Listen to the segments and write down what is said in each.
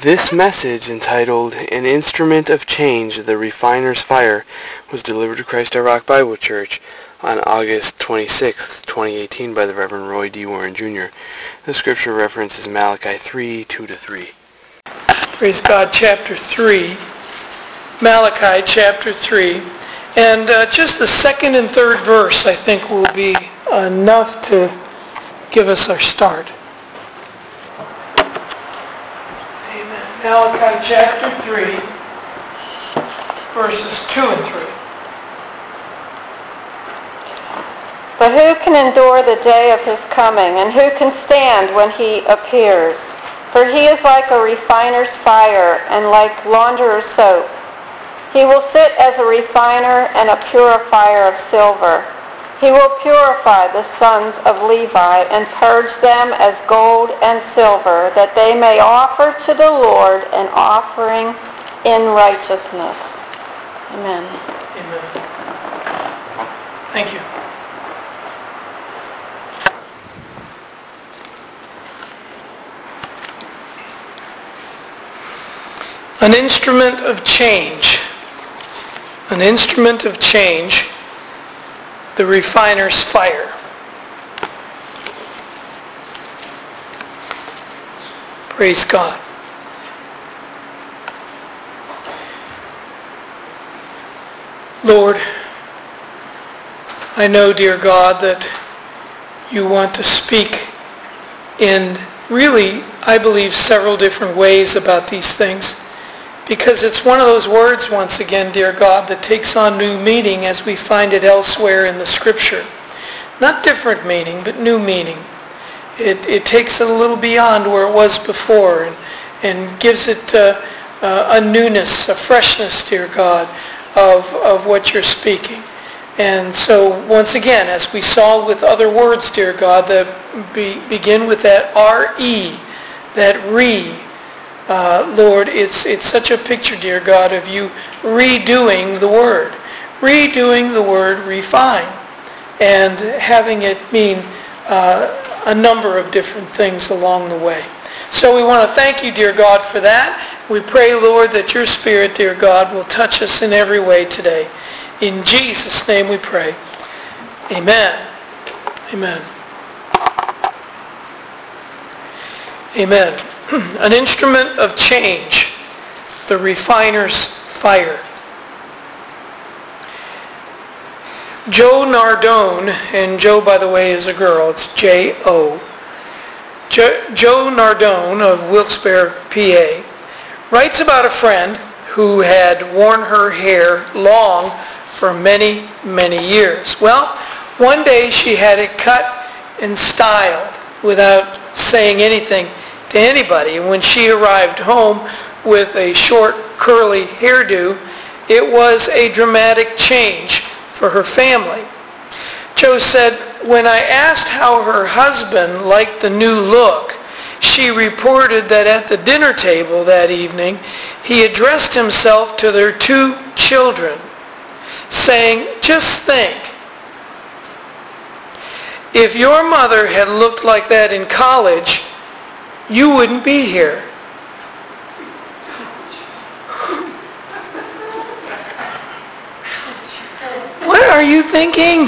This message, entitled An Instrument of Change, The Refiner's Fire, was delivered to Christ Our Rock Bible Church on August 26, 2018 by the Reverend Roy D. Warren Jr. The scripture reference is Malachi 3, 2-3. Praise God, chapter 3. Malachi chapter 3. And just the second and third verse, I think, will be enough to give us our start. Amen. Malachi chapter 3, verses 2 and 3. But who can endure the day of his coming, and who can stand when he appears? For he is like a refiner's fire, and like launderer's soap. He will sit as a refiner and a purifier of silver. He will purify the sons of Levi and purge them as gold and silver, that they may offer to the Lord an offering in righteousness. Amen. Amen. Thank you. An instrument of change. An instrument of change. The refiner's fire. Praise God. Lord, I know, dear God, that you want to speak in really, I believe, several different ways about these things. Because it's one of those words, once again, dear God, that takes on new meaning as we find it elsewhere in the Scripture. Not different meaning, but new meaning. It takes it a little beyond where it was before and gives it a newness, a freshness, dear God, of what you're speaking. And so, once again, as we saw with other words, dear God, that begin with that R-E, that re. Lord, it's such a picture, dear God, of you redoing the word refine, and having it mean a number of different things along the way. So we want to thank you, dear God, for that. We pray, Lord, that your Spirit, dear God, will touch us in every way today. In Jesus' name we pray. Amen. Amen. Amen. An instrument of change, the refiner's fire. Jo Nardone, and Jo, by the way, is a girl. It's J-O. Jo Nardone of Wilkes-Barre, PA, writes about a friend who had worn her hair long for many, many years. Well, one day she had it cut and styled without saying anything to anybody. And when she arrived home with a short, curly hairdo, it was a dramatic change for her family. Jo said, when I asked how her husband liked the new look, she reported that at the dinner table that evening, he addressed himself to their 2 children, saying, just think, if your mother had looked like that in college, you wouldn't be here. What are you thinking?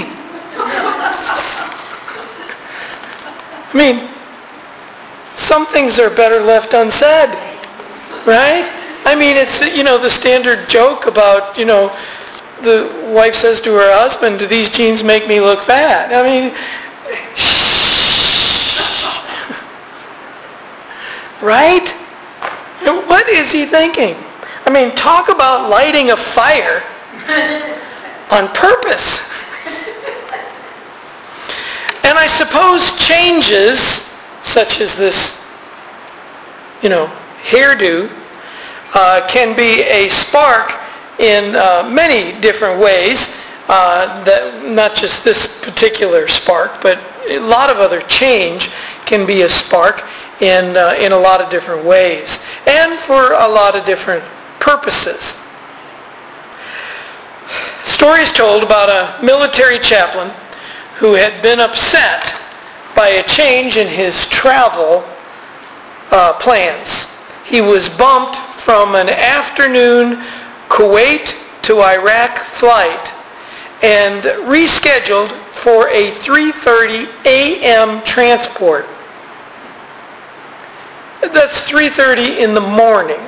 I mean, some things are better left unsaid, right? I mean, it's, the standard joke about, the wife says to her husband, do these jeans make me look fat? I mean, right? What is he thinking? I mean, talk about lighting a fire on purpose. And I suppose changes, such as this, hairdo, can be a spark in many different ways. That not just this particular spark, but a lot of other change can be a spark in a lot of different ways and for a lot of different purposes. Story is told about a military chaplain who had been upset by a change in his travel plans. he was bumped from an afternoon Kuwait to Iraq flight and rescheduled for a 3:30 a.m. transport. That's 3:30 in the morning.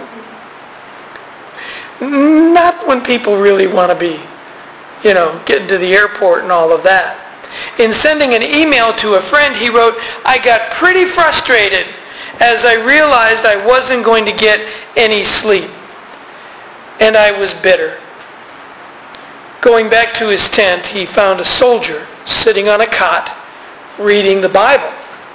Not when people really want to be, getting to the airport and all of that. In sending an email to a friend, he wrote, "I got pretty frustrated as I realized I wasn't going to get any sleep, and I was bitter." Going back to his tent, he found a soldier sitting on a cot reading the Bible.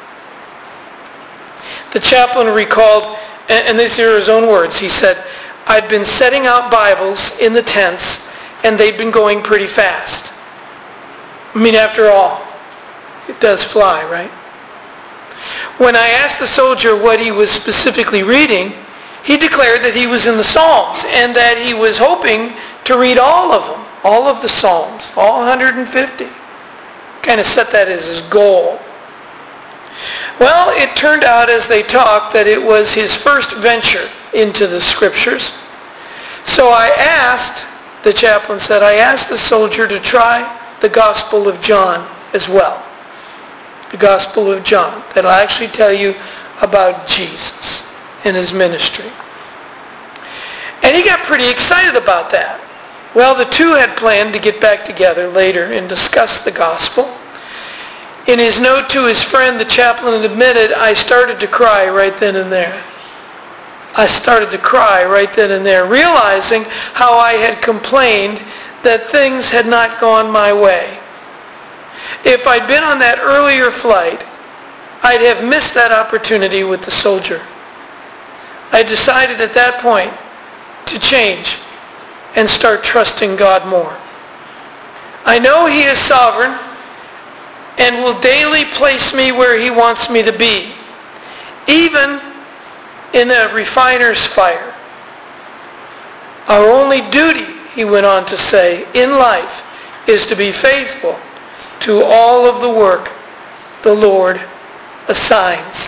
The chaplain recalled, and these are his own words, he said, "I'd been setting out Bibles in the tents, and they'd been going pretty fast." I mean, after all, it does fly, right? When I asked the soldier what he was specifically reading, he declared that he was in the Psalms and that he was hoping to read all of them, all of the Psalms, all 150. Kind of set that as his goal. Well, it turned out as they talked that it was his first venture into the Scriptures. So the chaplain said, I asked the soldier to try the Gospel of John as well. The Gospel of John. That'll actually tell you about Jesus and his ministry. And he got pretty excited about that. Well, the two had planned to get back together later and discuss the Gospel. In his note to his friend, the chaplain admitted, "I started to cry right then and there. I started to cry right then and there, realizing how I had complained that things had not gone my way. If I'd been on that earlier flight, I'd have missed that opportunity with the soldier. I decided at that point to change and start trusting God more. I know he is sovereign and will daily place me where he wants me to be, even in a refiner's fire. Our only duty," he went on to say, "in life is to be faithful to all of the work the Lord assigns."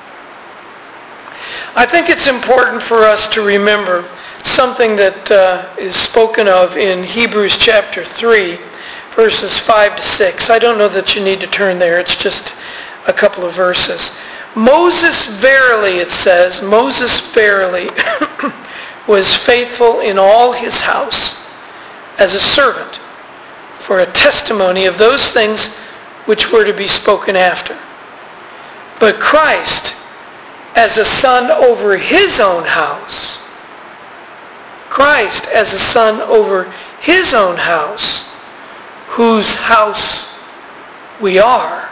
I think it's important for us to remember something that is spoken of in Hebrews chapter 3, verses 5 to 6. I don't know that you need to turn there. It's just a couple of verses. Moses verily, it says, Moses verily was faithful in all his house as a servant for a testimony of those things which were to be spoken after. But Christ as a son over his own house, Christ as a son over his own house, whose house we are.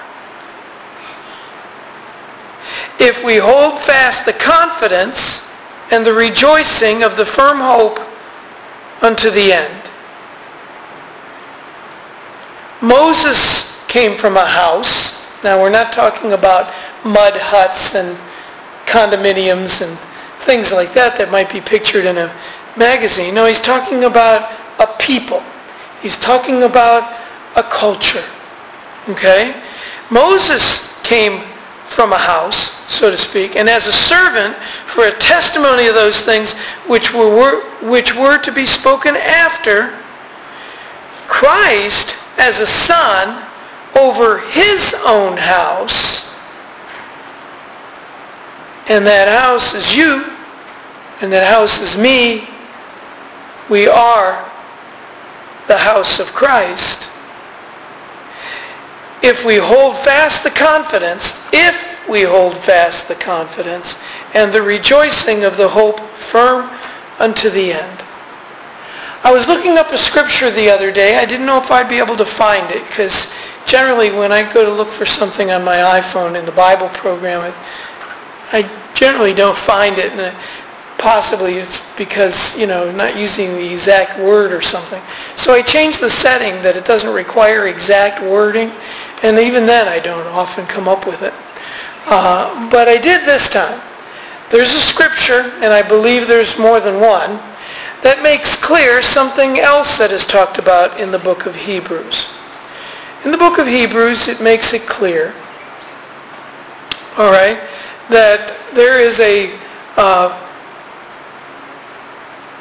If we hold fast the confidence and the rejoicing of the firm hope unto the end. Moses came from a house. Now we're not talking about mud huts and condominiums and things like that might be pictured in a magazine. No, he's talking about a people. He's talking about a culture. Okay? Moses came from a house, so to speak, and as a servant for a testimony of those things which were to be spoken after. Christ as a son over his own house, and that house is you, and that house is me. We are the house of Christ. If we hold fast the confidence, and the rejoicing of the hope firm unto the end. I was looking up a scripture the other day. I didn't know if I'd be able to find it, because generally when I go to look for something on my iPhone in the Bible program, I generally don't find it, and possibly it's because, not using the exact word or something. So I changed the setting that it doesn't require exact wording, and even then I don't often come up with it. But I did this time. There's a scripture, and I believe there's more than one, that makes clear something else that is talked about in the book of Hebrews. In the book of Hebrews, it makes it clear, all right, that there is a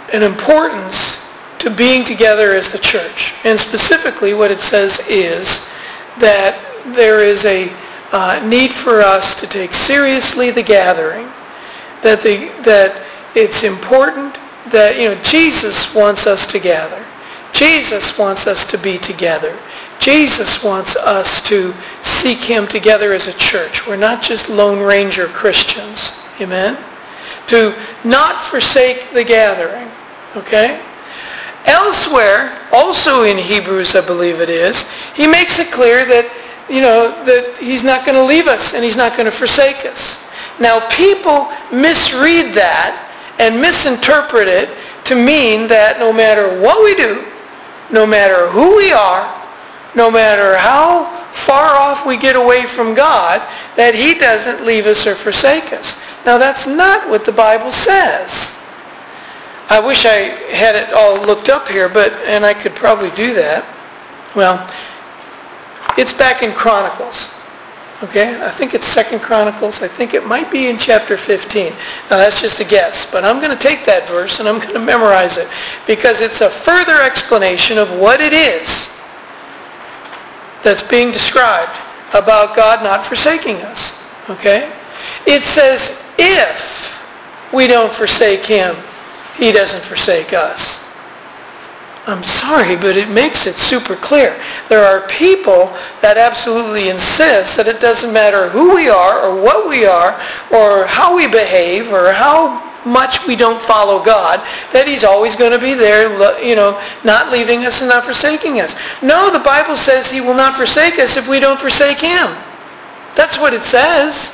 an importance to being together as the church. And specifically what it says is that there is a need for us to take seriously the gathering, that it's important that, Jesus wants us to gather. Jesus wants us to be together. Jesus wants us to seek him together as a church. We're not just Lone Ranger Christians. Amen? To not forsake the gathering. Okay? Elsewhere, also in Hebrews, I believe it is, he makes it clear that, that he's not going to leave us and he's not going to forsake us. Now, people misread that and misinterpret it to mean that no matter what we do, no matter who we are, no matter how far off we get away from God, that he doesn't leave us or forsake us. Now, that's not what the Bible says. I wish I had it all looked up here, and I could probably do that. Well, it's back in Chronicles. Okay? I think it's 2 Chronicles. I think it might be in chapter 15. Now, that's just a guess, but I'm going to take that verse and I'm going to memorize it because it's a further explanation of what it is that's being described about God not forsaking us. Okay? It says, if we don't forsake him, he doesn't forsake us. I'm sorry, but it makes it super clear. There are people that absolutely insist that it doesn't matter who we are or what we are or how we behave or how much we don't follow God, that he's always going to be there, not leaving us and not forsaking us. No, the Bible says he will not forsake us if we don't forsake him. That's what it says.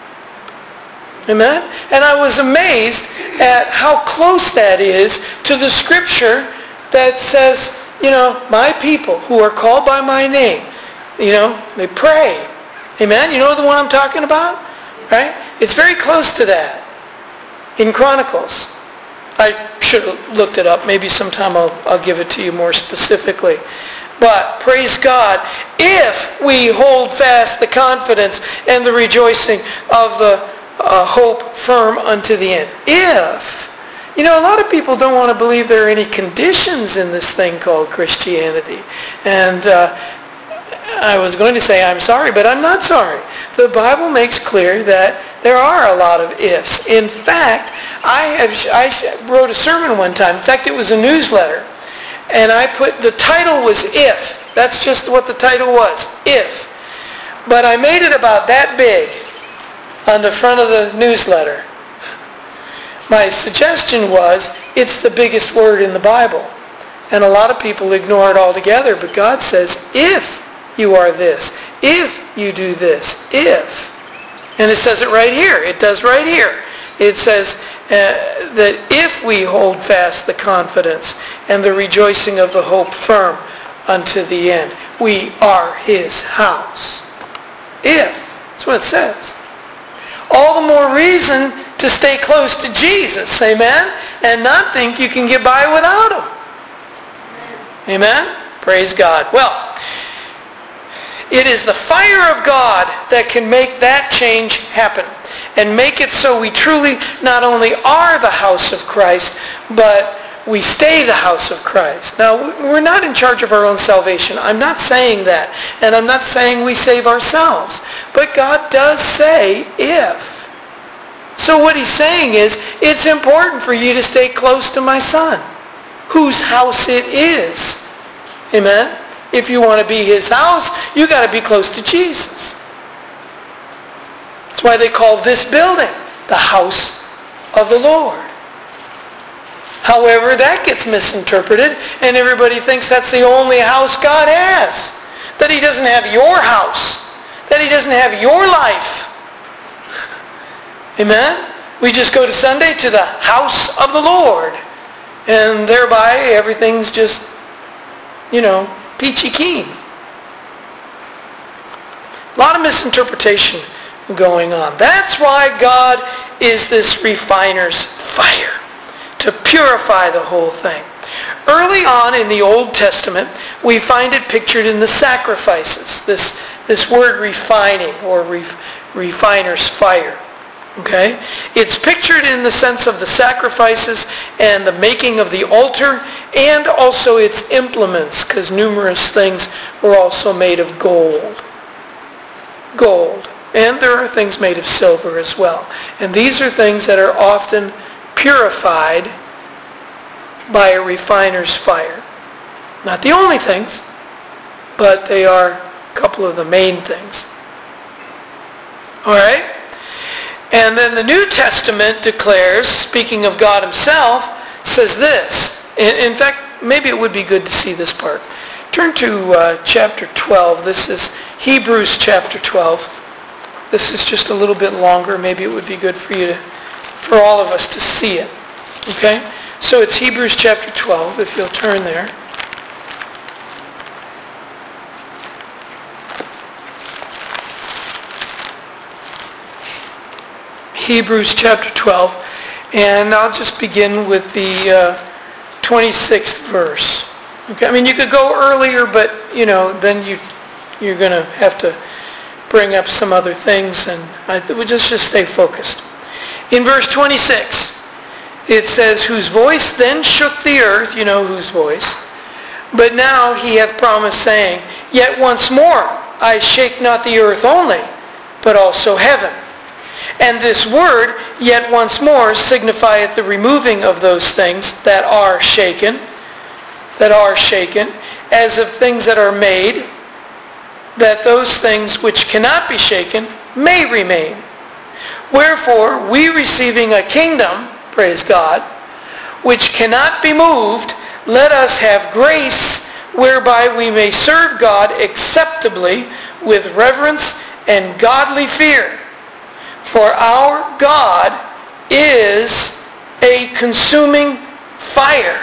Amen? And I was amazed at how close that is to the scripture that says, my people who are called by my name, they pray. Amen? You know the one I'm talking about? Right? It's very close to that in Chronicles. I should have looked it up. Maybe sometime I'll give it to you more specifically. But praise God, if we hold fast the confidence and the rejoicing of the hope firm unto the end. If. A lot of people don't want to believe there are any conditions in this thing called Christianity. And I was going to say I'm sorry, but I'm not sorry. The Bible makes clear that there are a lot of ifs. In fact, I wrote a sermon one time. In fact, it was a newsletter. And the title was If. That's just what the title was, If. But I made it about that big on the front of the newsletter. My suggestion was, it's the biggest word in the Bible. And a lot of people ignore it altogether, but God says, if you are this, if you do this, if. And it says it right here. It does right here. It says that if we hold fast the confidence and the rejoicing of the hope firm unto the end, we are his house. If. That's what it says. All the more reason to stay close to Jesus, amen? And not think you can get by without him. Amen? Praise God. Well, it is the fire of God that can make that change happen and make it so we truly not only are the house of Christ, but we stay the house of Christ. Now, we're not in charge of our own salvation. I'm not saying that. And I'm not saying we save ourselves. But God does say, if. So what he's saying is, it's important for you to stay close to my son, whose house it is. Amen? If you want to be his house, you got to be close to Jesus. That's why they call this building the house of the Lord. However, that gets misinterpreted, and everybody thinks that's the only house God has. That he doesn't have your house. That he doesn't have your life. Amen? We just go to Sunday to the house of the Lord. And thereby everything's just, peachy keen. A lot of misinterpretation going on. That's why God is this refiner's fire, to purify the whole thing. Early on in the Old Testament, we find it pictured in the sacrifices, this word refining or refiner's fire. Okay? It's pictured in the sense of the sacrifices and the making of the altar, and also its implements, because numerous things were also made of gold. Gold. And there are things made of silver as well. And these are things that are often purified by a refiner's fire. Not the only things, but they are a couple of the main things. All right? And then the New Testament declares, speaking of God himself, says this. In fact, maybe it would be good to see this part. Turn to chapter 12. This is Hebrews chapter 12. This is just a little bit longer. Maybe it would be good for all of us to see it. Okay? So it's Hebrews chapter 12, if you'll turn there. Hebrews chapter 12, and I'll just begin with the 26th verse. Okay, I mean, you could go earlier, but, then you're going to have to bring up some other things, and we'll just stay focused. In verse 26, it says, whose voice then shook the earth, you know whose voice, but now he hath promised, saying, yet once more I shake not the earth only, but also heaven. And this word, yet once more, signifieth the removing of those things that are shaken, as of things that are made, that those things which cannot be shaken may remain. Wherefore, we receiving a kingdom, praise God, which cannot be moved, let us have grace whereby we may serve God acceptably with reverence and godly fear. For our God is a consuming fire.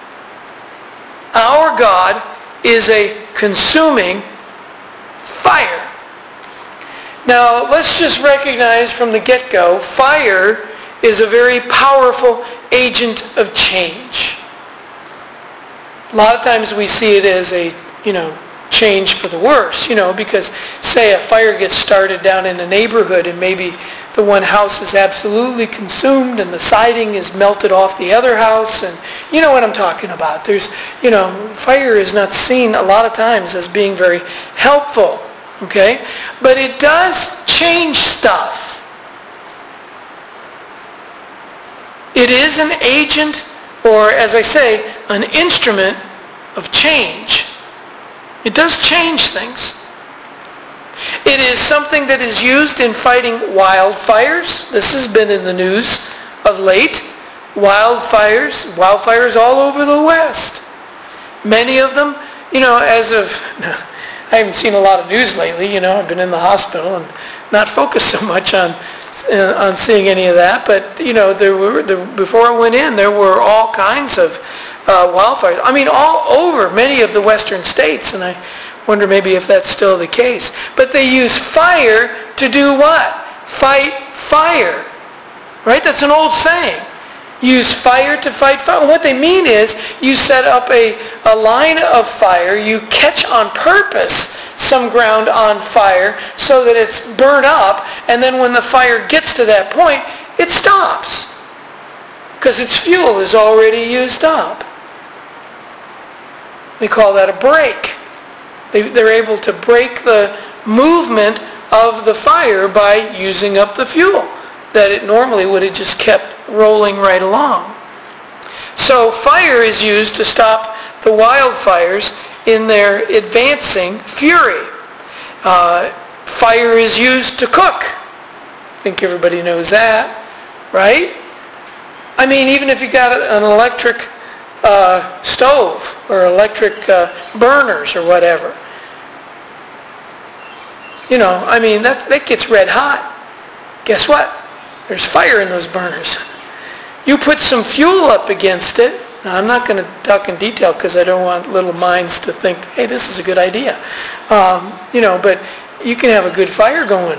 Our God is a consuming fire. Now, let's just recognize from the get-go, fire is a very powerful agent of change. A lot of times we see it as a, change for the worse, because say a fire gets started down in a neighborhood and maybe the one house is absolutely consumed and the siding is melted off the other house, and you know what I'm talking about. There's, fire is not seen a lot of times as being very helpful, okay? But it does change stuff. It is an agent, or as I say, an instrument of change. It does change things. It is something that is used in fighting wildfires. This has been in the news of late. Wildfires all over the West. Many of them, I haven't seen a lot of news lately. I've been in the hospital and not focused so much on seeing any of that. But, before I went in, there were all kinds of wildfires. I mean, all over many of the western states, and I wonder maybe if that's still the case. But they use fire to do what? Fight fire. Right? That's an old saying. Use fire to fight fire. What they mean is you set up a line of fire, you catch on purpose some ground on fire so that it's burnt up, and then when the fire gets to that point, it stops because its fuel is already used up. They call that a break. They're able to break the movement of the fire by using up the fuel that it normally would have just kept rolling right along. So fire is used to stop the wildfires in their advancing fury. Fire is used to cook. I think everybody knows that, right? I mean, even if you got an electric stove or electric burners or whatever, that gets red hot. Guess what? There's fire in those burners. You put some fuel up against it. Now, I'm not going to talk in detail because I don't want little minds to think, hey, this is a good idea. But you can have a good fire going.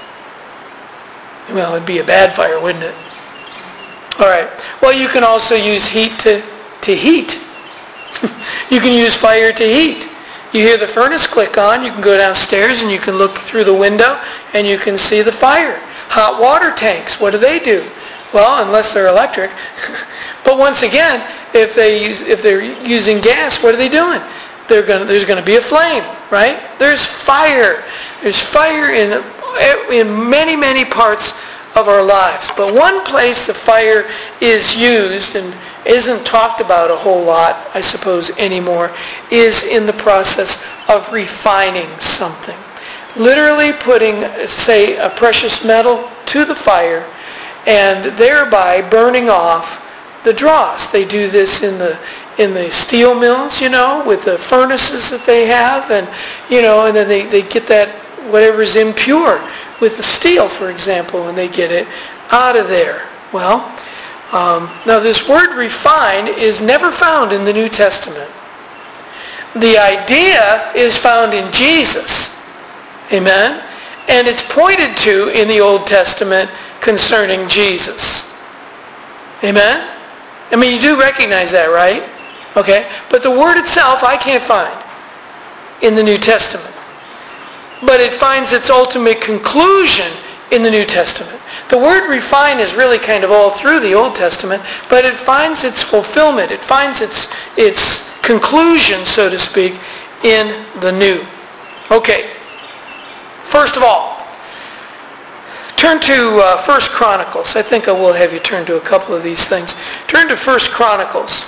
Well, it'd be a bad fire, wouldn't it? All right. Well, you can also use heat to heat. You can use fire to heat. You hear the furnace click on, you can go downstairs and you can look through the window and you can see the fire. Hot water tanks, what do? Well, unless they're electric. But once again, if they're using gas, what are they doing? There's going to be a flame, right? There's fire. There's fire in many, many parts of our lives. But one place the fire is used and isn't talked about a whole lot, I suppose, anymore, is in the process of refining something. Literally putting, say, a precious metal to the fire and thereby burning off the dross. They do this in the steel mills, with the furnaces that they have, and then they get that whatever's impure with the steel, for example, and they get it out of there. Well, now this word refine is never found in the New Testament. The idea is found in Jesus. Amen? And it's pointed to in the Old Testament concerning Jesus. Amen? I mean, you do recognize that, right? Okay? But the word itself I can't find in the New Testament. But it finds its ultimate conclusion in the New Testament. The word refine is really kind of all through the Old Testament, but it finds its fulfillment. It finds its conclusion, so to speak, in the New. Okay. First of all, turn to 1 Chronicles. I think I will have you turn to a couple of these things. Turn to 1 Chronicles.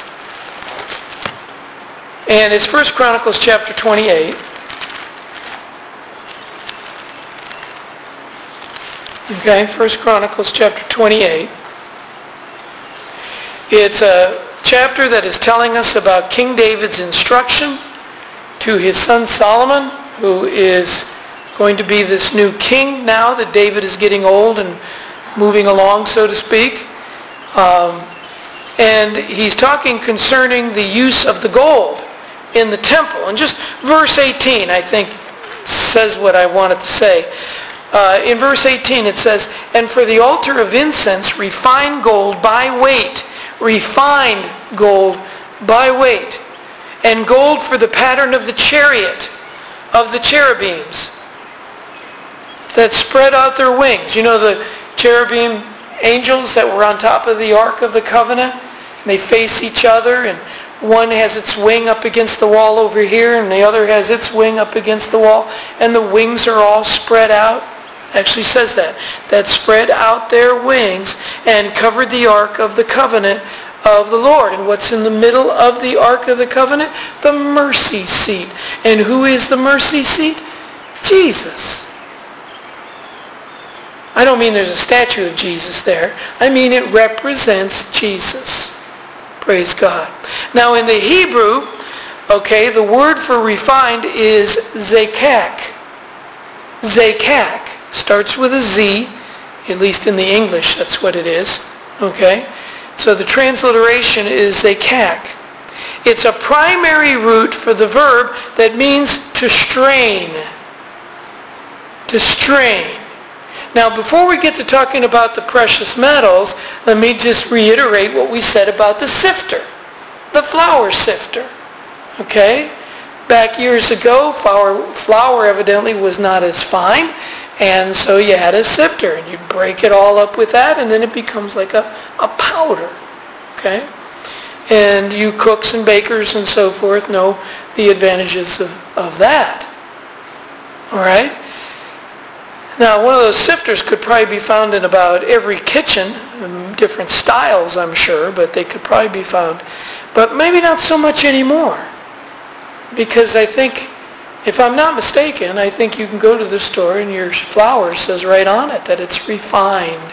And it's 1 Chronicles chapter 28. Okay, 1 Chronicles chapter 28. It's a chapter that is telling us about King David's instruction to his son Solomon, who is going to be this new king now that David is getting old and moving along, so to speak. And he's talking concerning the use of the gold in the temple. And just verse 18, I think, says what I wanted to say. In verse 18 it says, "And for the altar of incense, refined gold by weight." Refined gold by weight. "And gold for the pattern of the chariot of the cherubims that spread out their wings." You know the cherubim angels that were on top of the Ark of the Covenant? And they face each other, and one has its wing up against the wall over here, and the other has its wing up against the wall, and the wings are all spread out. Actually says that spread out their wings and covered the Ark of the Covenant of the Lord. And what's in the middle of the Ark of the Covenant? The mercy seat. And who is the mercy seat? Jesus. I don't mean there's a statue of Jesus there. I mean it represents Jesus. Praise God. Now in the Hebrew, okay, the word for refined is zakak. Zakak. Starts with a Z, at least in the English, that's what it is. Okay? So the transliteration is zakak. It's a primary root for the verb that means to strain. To strain. Now, before we get to talking about the precious metals, let me just reiterate what we said about the sifter, the flour sifter. Okay? Back years ago, flour evidently was not as fine, and so you had a sifter, and you break it all up with that, and then it becomes like a powder. Okay? And you cooks and bakers and so forth know the advantages of that. All right? Now, one of those sifters could probably be found in about every kitchen, different styles, I'm sure, but they could probably be found. But maybe not so much anymore. Because I think, if I'm not mistaken, I think you can go to the store and your flour says right on it that it's refined.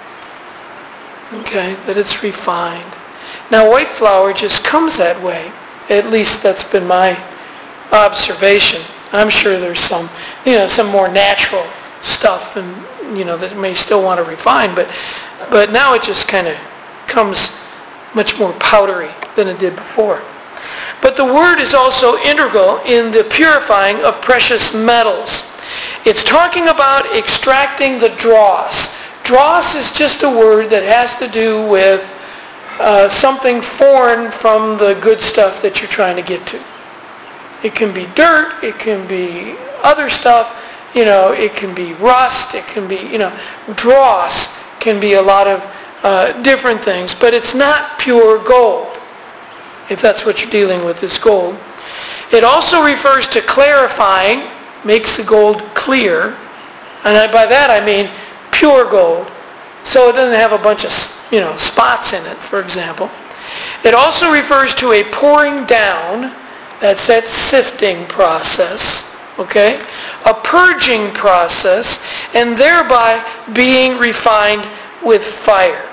Okay, that it's refined. Now, white flour just comes that way. At least that's been my observation. I'm sure there's some more natural stuff, and that may still want to refine, but now it just kind of comes much more powdery than it did before. But the word is also integral in the purifying of precious metals. It's talking about extracting the dross. Dross is just a word that has to do with something foreign from the good stuff that you're trying to get to. It can be dirt, it can be other stuff, it can be rust, it can be, dross, can be a lot of different things, but it's not pure gold, if that's what you're dealing with, is gold. It also refers to clarifying, makes the gold clear, and by that I mean pure gold, so it doesn't have a bunch of, spots in it, for example. It also refers to a pouring down, that's that sifting process, okay? A purging process, and thereby being refined with fire.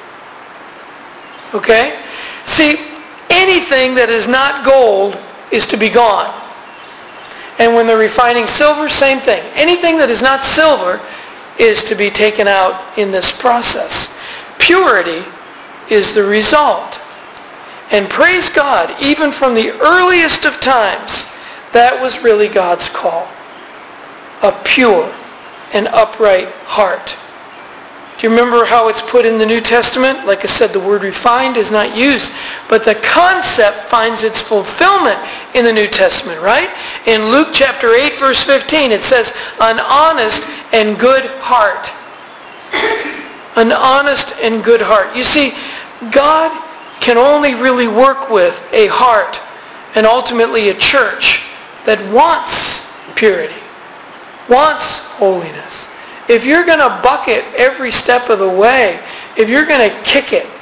Okay? See, anything that is not gold is to be gone. And when they're refining silver, same thing. Anything that is not silver is to be taken out in this process. Purity is the result. And praise God, even from the earliest of times, that was really God's call. A pure and upright heart. Do you remember how it's put in the New Testament? Like I said, the word refined is not used, but the concept finds its fulfillment in the New Testament, right? In Luke chapter 8, verse 15, it says, an honest and good heart. An honest and good heart. You see, God can only really work with a heart and ultimately a church that wants purity, wants holiness. If you're going to bucket every step of the way, if you're going to kick it,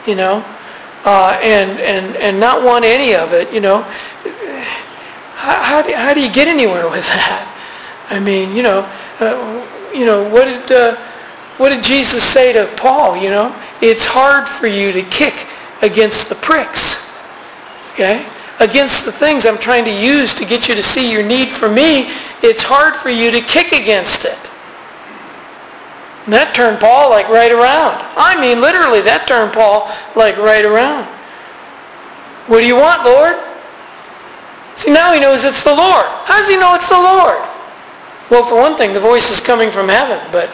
and not want any of it, how do you get anywhere with that? I mean, what did Jesus say to Paul? It's hard for you to kick against the pricks, okay? Against the things I'm trying to use to get you to see your need for me, it's hard for you to kick against it. And that turned Paul right around. I mean, literally, that turned Paul right around. What do you want, Lord? See, now he knows it's the Lord. How does he know it's the Lord? Well, for one thing, the voice is coming from heaven, but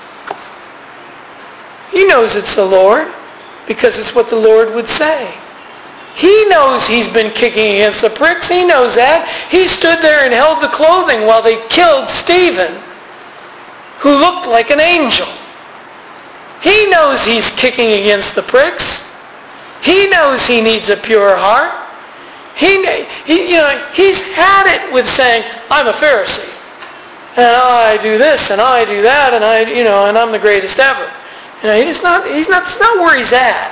he knows it's the Lord because it's what the Lord would say. He knows he's been kicking against the pricks. He knows that. He stood there and held the clothing while they killed Stephen, who looked like an angel. He knows he's kicking against the pricks. He knows he needs a pure heart. He's had it with saying, I'm a Pharisee, and I do this, and I do that, and and I'm the greatest ever. That's not where he's at.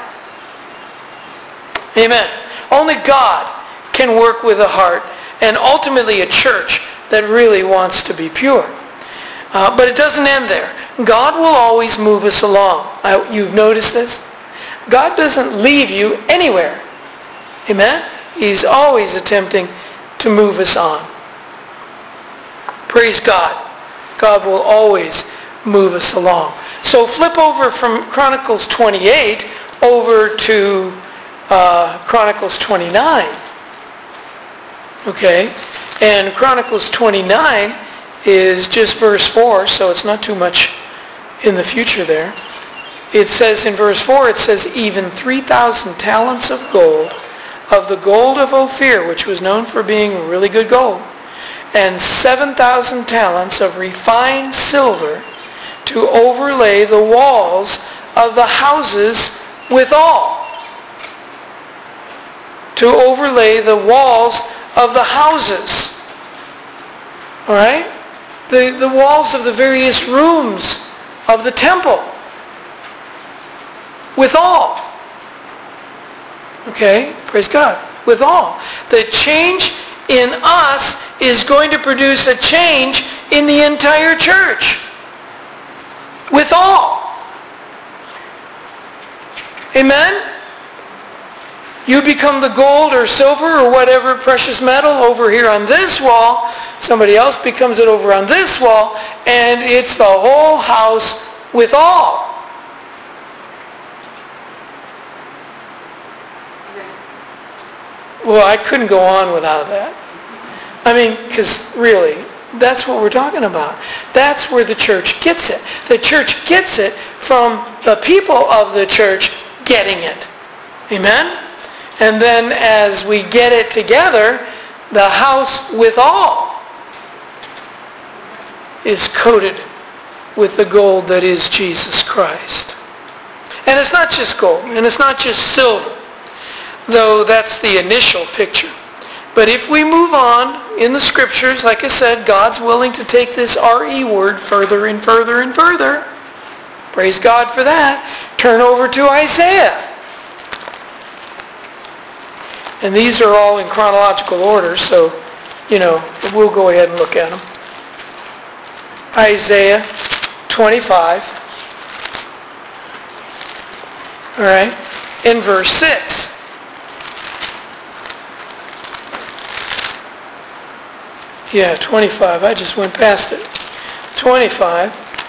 Amen. Only God can work with a heart, and ultimately a church that really wants to be pure. But it doesn't end there. God will always move us along. You've noticed this? God doesn't leave you anywhere. Amen? He's always attempting to move us on. Praise God. God will always move us along. So flip over from Chronicles 28 over to Chronicles 29. Okay? And Chronicles 29 is just verse 4, so it's not too much in the future there. It says in verse 4, it says, even 3,000 talents of the gold of Ophir, which was known for being really good gold, and 7,000 talents of refined silver to overlay the walls of the houses withal. To overlay the walls of the houses. All right? The walls of the various rooms of the temple. Withal. Okay? Praise God. Withal. The change in us is going to produce a change in the entire church. Withal. Amen? You become the gold or silver or whatever precious metal over here on this wall. Somebody else becomes it over on this wall. And it's the whole house withal. Well, I couldn't go on without that. I mean, because really, that's what we're talking about. That's where the church gets it. The church gets it from the people of the church getting it. Amen? And then as we get it together, the house with all. is coated with the gold that is Jesus Christ. And it's not just gold, and it's not just silver, though that's the initial picture. But if we move on in the Scriptures, like I said, God's willing to take this R-E word further and further and further. Praise God for that. Turn over to Isaiah. And these are all in chronological order, so, we'll go ahead and look at them. Isaiah 25. All right, in verse 6. Yeah, 25. I just went past it. 25.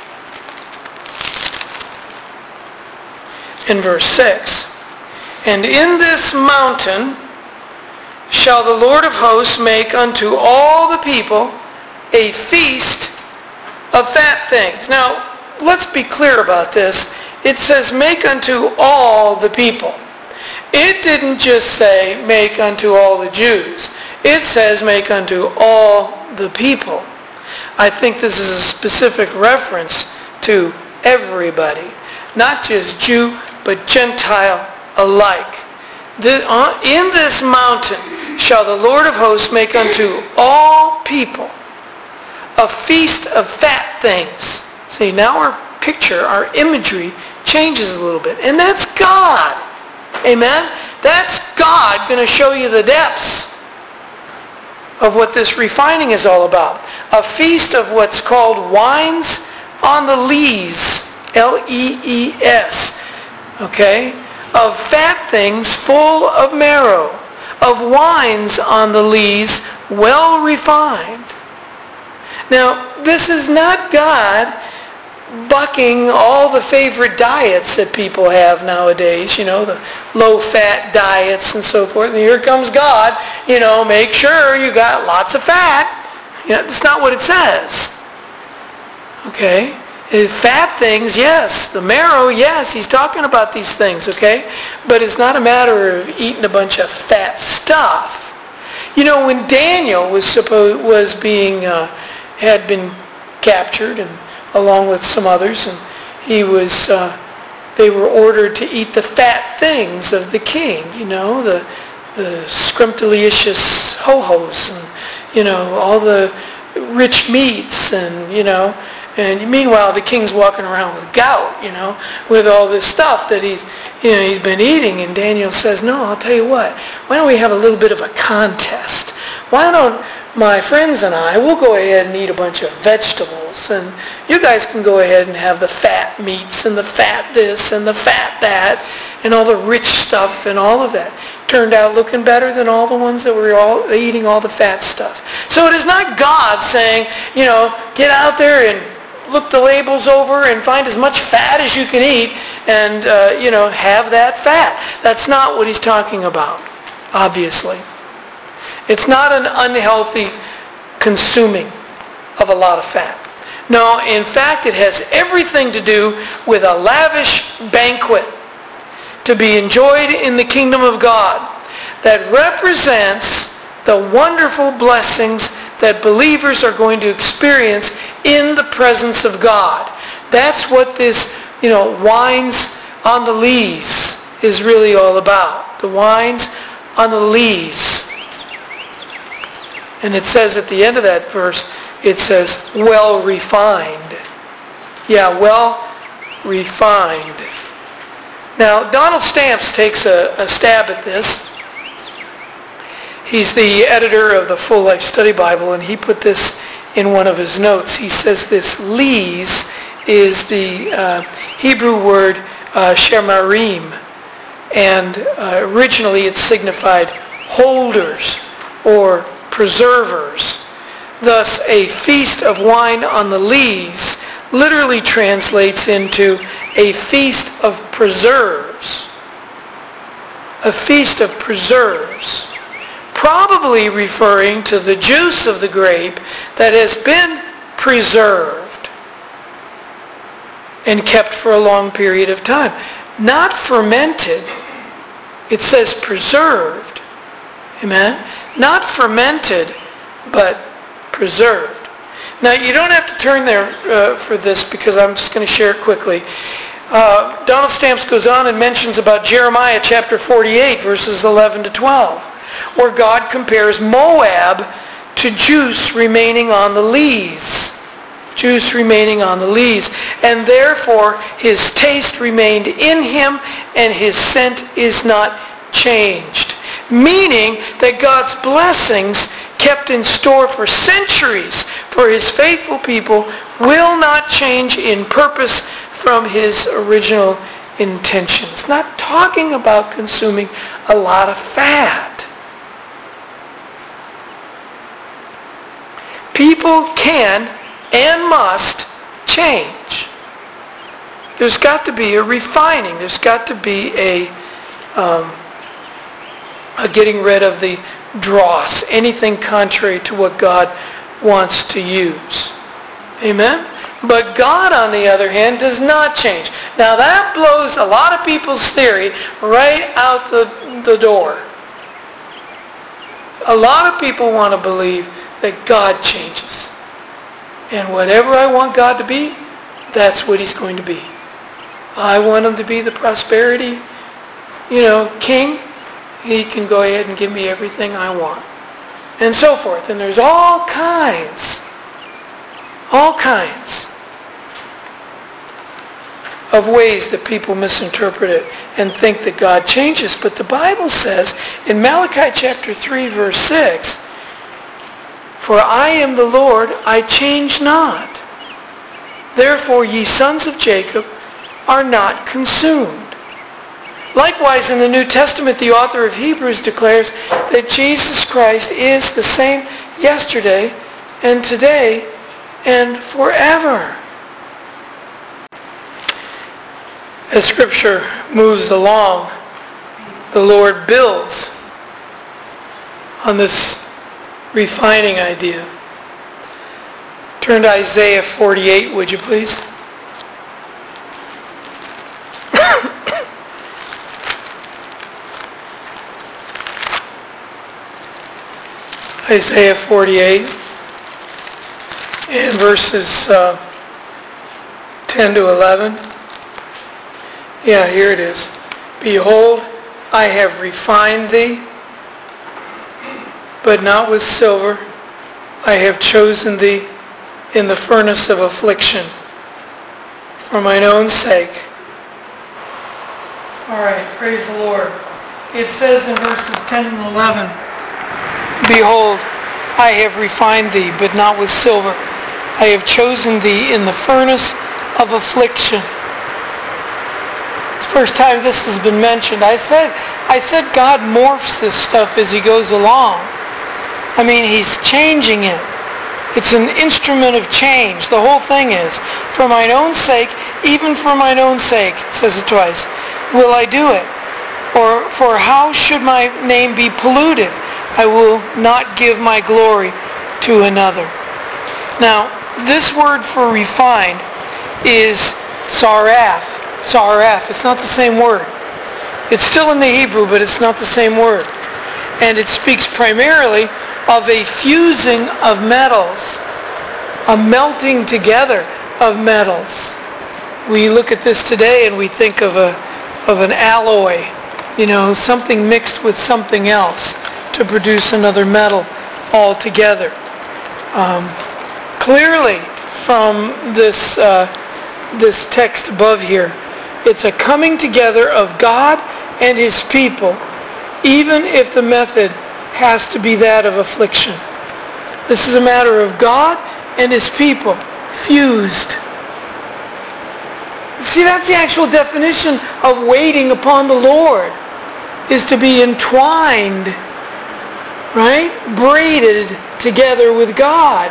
In verse 6. And in this mountain shall the Lord of hosts make unto all the people a feast of fat things. Now, let's be clear about this. It says, make unto all the people. It didn't just say, make unto all the Jews. It says, make unto all the people. I think this is a specific reference to everybody. Not just Jew, but Gentile alike. In this mountain shall the Lord of hosts make unto all people a feast of fat things. See, now our picture, our imagery changes a little bit. And that's God. Amen? That's God going to show you the depths of what this refining is all about. A feast of what's called wines on the lees. L-E-E-S. Okay? Of fat things full of marrow. Of wines on the lees, well refined. Now, this is not God bucking all the favorite diets that people have nowadays, the low-fat diets and so forth. And here comes God, make sure you got lots of fat. That's not what it says. Okay? Fat things, yes. The marrow, yes. He's talking about these things, okay? But it's not a matter of eating a bunch of fat stuff. When Daniel had been captured and along with some others, and they were ordered to eat the fat things of the king, the scrumptious ho-hos, and, all the rich meats, and meanwhile the king's walking around with gout, with all this stuff that he's been eating, and Daniel says, no, I'll tell you what, why don't we have a little bit of a contest? Why don't my friends and we'll go ahead and eat a bunch of vegetables, and you guys can go ahead and have the fat meats and the fat this and the fat that and all the rich stuff and all of that. Turned out looking better than all the ones that were all eating all the fat stuff. So it is not God saying, get out there and look the labels over and find as much fat as you can eat and, have that fat. That's not what he's talking about, obviously. It's not an unhealthy consuming of a lot of fat. No, in fact, it has everything to do with a lavish banquet to be enjoyed in the kingdom of God that represents the wonderful blessings that believers are going to experience in the presence of God. That's what this, wines on the lees is really all about. The wines on the lees. And it says at the end of that verse, it says, well refined. Yeah, well refined. Now, Donald Stamps takes a stab at this. He's the editor of the Full Life Study Bible, and he put this in one of his notes. He says this lees is the Hebrew word shemarim, and originally it signified holders or preservers. Thus, a feast of wine on the lees literally translates into a feast of preserves. A feast of preserves. Probably referring to the juice of the grape that has been preserved and kept for a long period of time. Not fermented. It says preserved. Amen? Not fermented, but preserved. Now, you don't have to turn there for this because I'm just going to share it quickly. Donald Stamps goes on and mentions about Jeremiah chapter 48, verses 11 to 12, where God compares Moab to juice remaining on the lees. Juice remaining on the lees. And therefore, his taste remained in him, and his scent is not changed. Meaning that God's blessings kept in store for centuries for his faithful people will not change in purpose from his original intentions. Not talking about consuming a lot of fat. People can and must change. There's got to be a refining. There's got to be a getting rid of the dross, anything contrary to what God wants to use. Amen? But God, on the other hand, does not change. Now that blows a lot of people's theory right out the door. A lot of people want to believe that God changes. And whatever I want God to be, that's what he's going to be. I want him to be the prosperity, king. He can go ahead and give me everything I want. And so forth. And there's all kinds of ways that people misinterpret it and think that God changes. But the Bible says in Malachi chapter 3, verse 6, "For I am the Lord, I change not. Therefore ye sons of Jacob are not consumed." Likewise, in the New Testament, the author of Hebrews declares that Jesus Christ is the same yesterday and today and forever. As Scripture moves along, the Lord builds on this refining idea. Turn to Isaiah 48, would you please? Isaiah 48 and verses 10 to 11. Yeah, here it is. "Behold, I have refined thee, but not with silver. I have chosen thee in the furnace of affliction for mine own sake." All right, praise the Lord. It says in verses 10 and 11, "Behold, I have refined thee, but not with silver. I have chosen thee in the furnace of affliction." It's the first time this has been mentioned. I said God morphs this stuff as he goes along. I mean, he's changing it. It's an instrument of change. The whole thing is, "For mine own sake, even for mine own sake," says it twice, "will I do it. Or for how should my name be polluted? I will not give my glory to another." Now, this word for refined is saraf. Saraf. It's not the same word. It's still in the Hebrew, but it's not the same word. And it speaks primarily of a fusing of metals, a melting together of metals. We look at this today and we think of an alloy, something mixed with something else to produce another metal altogether. Clearly, from this text above here, it's a coming together of God and his people, even if the method has to be that of affliction. This is a matter of God and his people fused. See, that's the actual definition of waiting upon the Lord, is to be entwined, right? Braided together with God.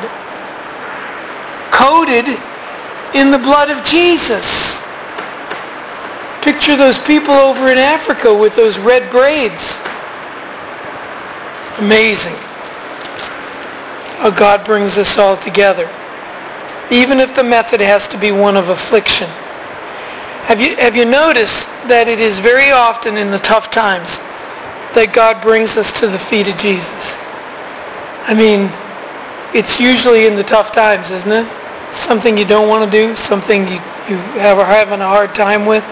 Coated in the blood of Jesus. Picture those people over in Africa with those red braids. Amazing how God brings us all together, even if the method has to be one of affliction. Have you noticed that it is very often in the tough times that God brings us to the feet of Jesus? I mean, it's usually in the tough times, isn't it? Something you don't want to do, something you are having a hard time with.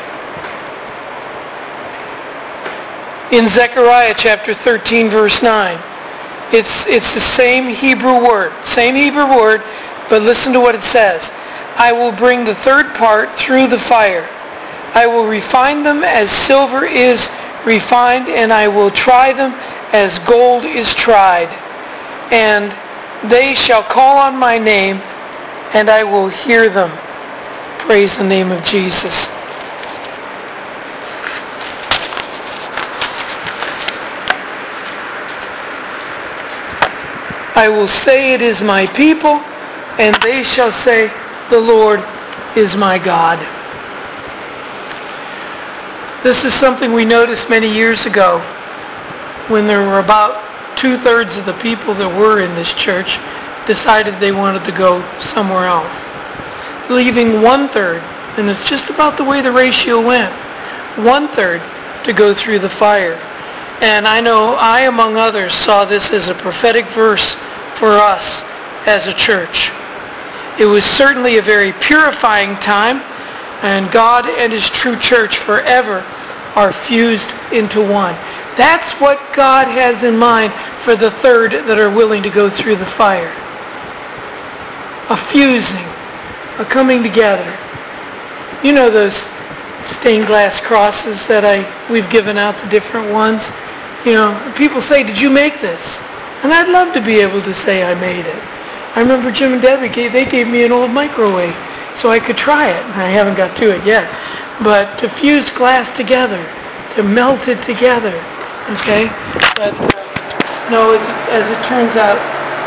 In Zechariah chapter 13, verse 9, it's the same Hebrew word, but listen to what it says. I will bring the third part through the fire. I will refine them as silver is refined, and I will try them as gold is tried. And they shall call on my name, and I will hear them. Praise the name of Jesus. I will say it is my people, and they shall say, the Lord is my God. This is something we noticed many years ago when there were about 2/3 of the people that were in this church decided they wanted to go somewhere else, leaving 1/3, and it's just about the way the ratio went, 1/3 to go through the fire. And I know I, among others, saw this as a prophetic verse for us as a church. It was certainly a very purifying time, and God and His true church forever are fused into one. That's what God has in mind for the third that are willing to go through the fire. A fusing, a coming together. You know those stained glass crosses that we've given out, the different ones? You know, people say, did you make this? And I'd love to be able to say I made it. I remember Jim and Debbie, they gave me an old microwave so I could try it. I haven't got to it yet. But to fuse glass together, to melt it together, okay? But no, as it turns out,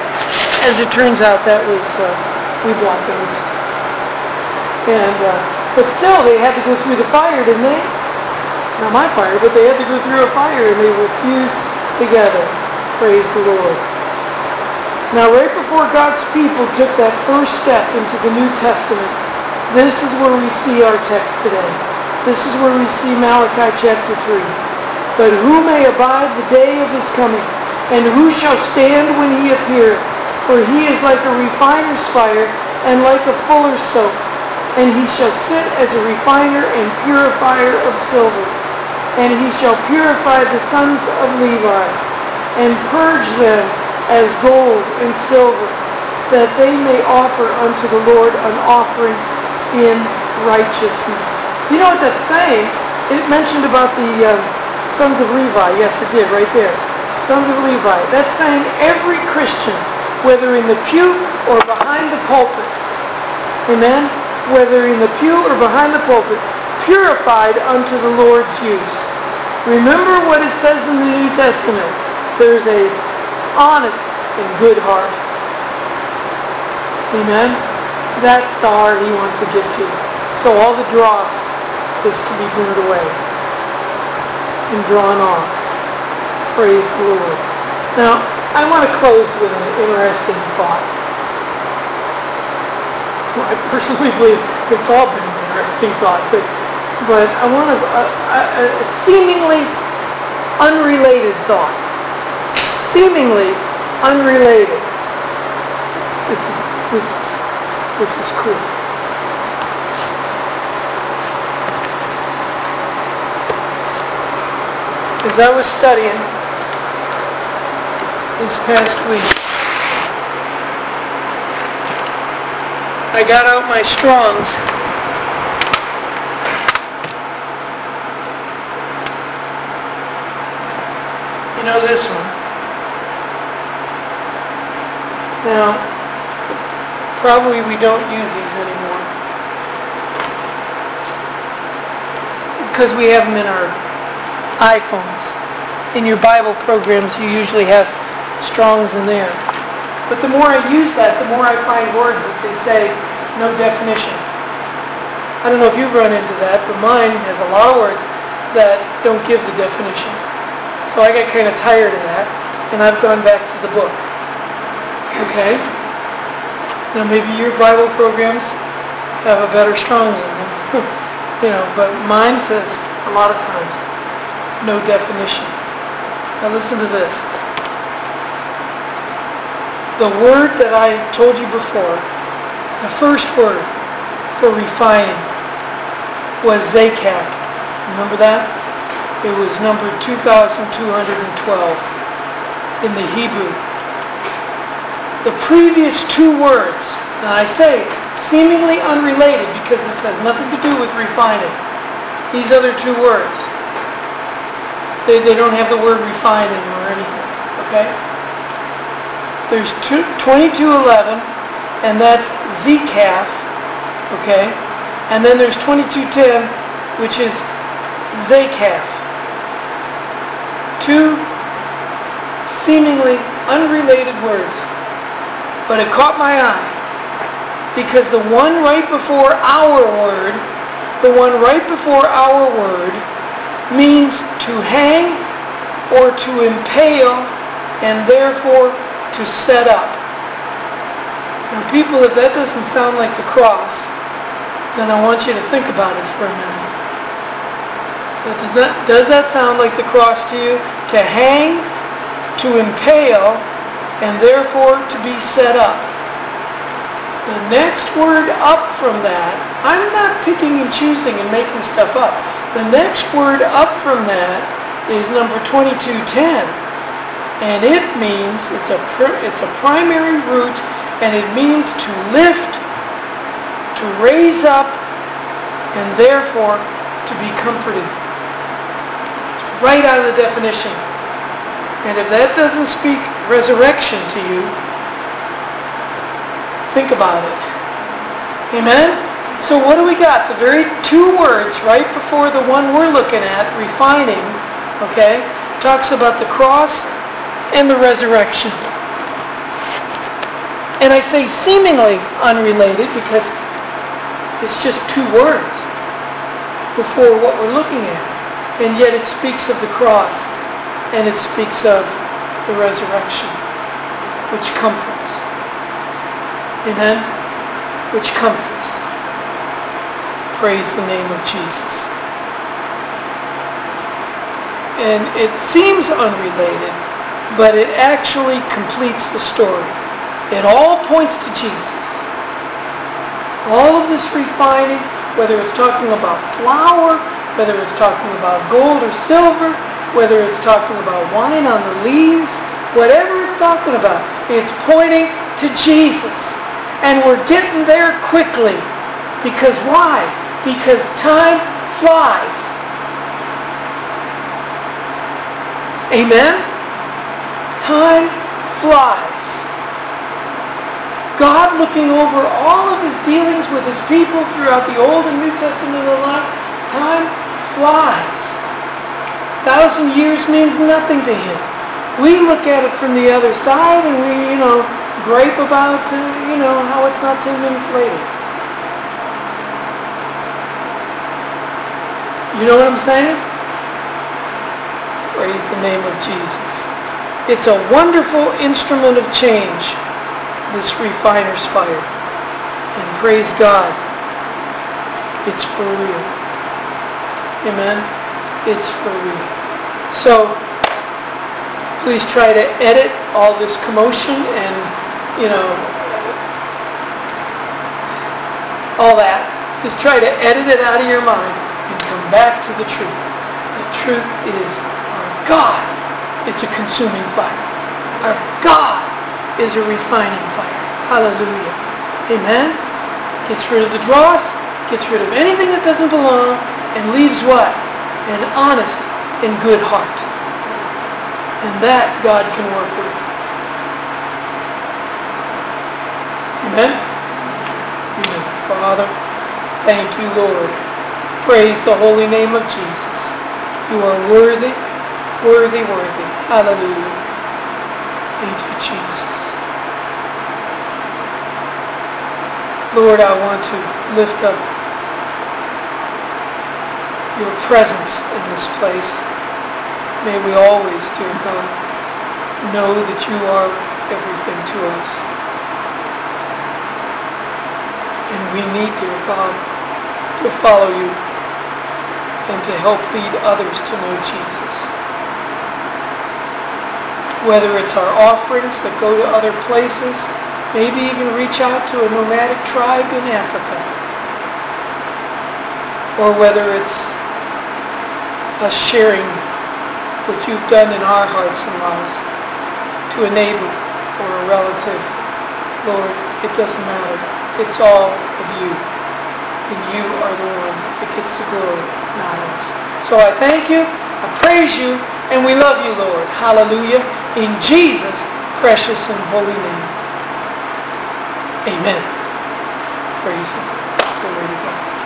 that was, we bought those. And, but still, they had to go through the fire, didn't they? Not my fire, but they had to go through a fire, and they were fused together. Praise the Lord. Now, right before God's people took that first step into the New Testament, this is where we see our text today. This is where we see Malachi chapter 3. But who may abide the day of His coming? And who shall stand when He appeareth? For He is like a refiner's fire, and like a fuller's soap. And He shall sit as a refiner and purifier of silver. And He shall purify the sons of Levi, and purge them as gold and silver, that they may offer unto the Lord an offering in righteousness. You know what that's saying? It mentioned about the sons of Levi. Yes, it did, right there. Sons of Levi. That's saying every Christian, whether in the pew or behind the pulpit, amen? Whether in the pew or behind the pulpit, purified unto the Lord's use. Remember what it says in the New Testament. There's a honest and good heart. Amen? That's the heart He wants to get to. So all the dross is to be burned away and drawn off. Praise the Lord. Now, I want to close with an interesting thought. Well, I personally believe it's all been an interesting thought, but I want a seemingly unrelated thought. Seemingly unrelated. This is cool. As I was studying this past week, I got out my Strong's. You know this one. Now, probably we don't use these anymore because we have them in our iPhones. In your Bible programs, you usually have Strong's in there. But the more I use that, the more I find words that they say no definition. I don't know if you've run into that, but mine has a lot of words that don't give the definition. So I got kind of tired of that, and I've gone back to the book. Okay? Now maybe your Bible programs have a better Strong's in them. But mine says a lot of times, no definition. Now listen to this. the word that I told you before, the first word for refining was zakat. Remember that? It was number 2212 in the Hebrew. The previous two words, and I say seemingly unrelated because this has nothing to do with refining. These other two words, they don't have the word refining or anything, okay? There's 2211, and that's Zekaf, okay? And then there's 2210, which is Zakaf. Two seemingly unrelated words. But it caught my eye because the one right before our word means to hang or to impale and therefore to set up. Now people, if that doesn't sound like the cross, then I want you to think about it for a minute. Does that sound like the cross to you? To hang, to impale, and therefore to be set up. The next word up from that, I'm not picking and choosing and making stuff up. The next word up from that is number 2210. And it means, it's a primary root, and it means to lift, to raise up, and therefore to be comforted. It's right out of the definition. And if that doesn't speak resurrection to you, think about it. Amen? So what do we got? The very two words right before the one we're looking at, refining, okay, talks about the cross and the resurrection. And I say seemingly unrelated because it's just two words before what we're looking at. And yet it speaks of the cross. And it speaks of the resurrection, which comforts. Amen? Which comforts. Praise the name of Jesus. And it seems unrelated, but it actually completes the story. It all points to Jesus. All of this refining, whether it's talking about flour, whether it's talking about gold or silver, whether it's talking about wine on the lees, whatever it's talking about, it's pointing to Jesus. And we're getting there quickly. Because why? Because time flies. Amen? Time flies. God looking over all of his dealings with his people throughout the Old and New Testament alike, time flies. 1,000 years means nothing to him. We look at it from the other side and we, gripe about, how it's not 10 minutes later. You know what I'm saying? Praise the name of Jesus. It's a wonderful instrument of change, this refiner's fire. And praise God, it's for real. Amen? It's for real. So, please try to edit all this commotion and, all that. Just try to edit it out of your mind and come back to the truth. The truth is our God is a consuming fire. Our God is a refining fire. Hallelujah. Amen? Gets rid of the dross, gets rid of anything that doesn't belong, and leaves what? An honest and good heart. And that God can work with. Amen? Amen. Father, thank you, Lord. Praise the holy name of Jesus. You are worthy, worthy, worthy. Hallelujah. Thank you, Jesus. Lord, I want to lift up your presence in this place. May we always, dear God, know that you are everything to us. And we need, dear God, to follow you and to help lead others to know Jesus. whether it's our offerings that go to other places, maybe even reach out to a nomadic tribe in Africa, or whether it's us sharing what you've done in our hearts and lives to a neighbor or a relative. Lord, it doesn't matter. It's all of you. And you are the one that gets the glory, not us. So I thank you, I praise you, and we love you, Lord. Hallelujah. In Jesus' precious and holy name. Amen. Praise Him. Glory to God.